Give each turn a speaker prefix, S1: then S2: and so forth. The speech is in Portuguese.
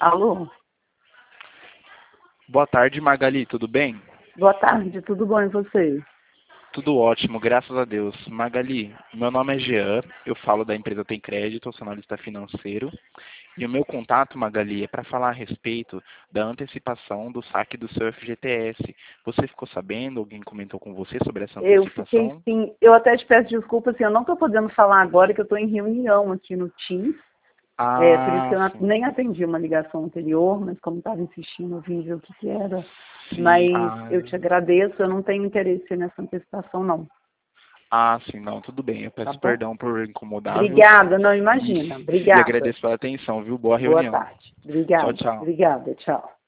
S1: Alô?
S2: Boa tarde, Magali, tudo bem?
S1: Boa tarde, tudo bom e você?
S2: Tudo ótimo, graças a Deus. Magali, meu nome é Jean, eu falo da empresa Tem Crédito, eu sou analista financeiro. E o meu contato, Magali, é para falar a respeito da antecipação do saque do seu FGTS. Você ficou sabendo? Alguém comentou com você sobre essa
S1: Eu fiquei
S2: antecipação?
S1: sim, eu até te peço desculpa, assim, eu não estou podendo falar agora que eu estou em reunião aqui no Teams, por isso que
S2: Ah,
S1: eu
S2: sim.
S1: nem atendi uma ligação anterior, mas como estava insistindo, eu vim ver o que era.
S2: Sim,
S1: Mas eu te agradeço, eu não tenho interesse nessa antecipação, não,
S2: sim, não, tudo bem. Eu
S1: tá
S2: peço
S1: bom?
S2: perdão por incomodá-lo
S1: Obrigada, não
S2: e,
S1: imagina,
S2: e
S1: obrigada.
S2: agradeço pela atenção, viu? Boa
S1: Boa
S2: reunião.
S1: tarde.
S2: Tchau,
S1: Obrigada,
S2: tchau.
S1: obrigada, tchau.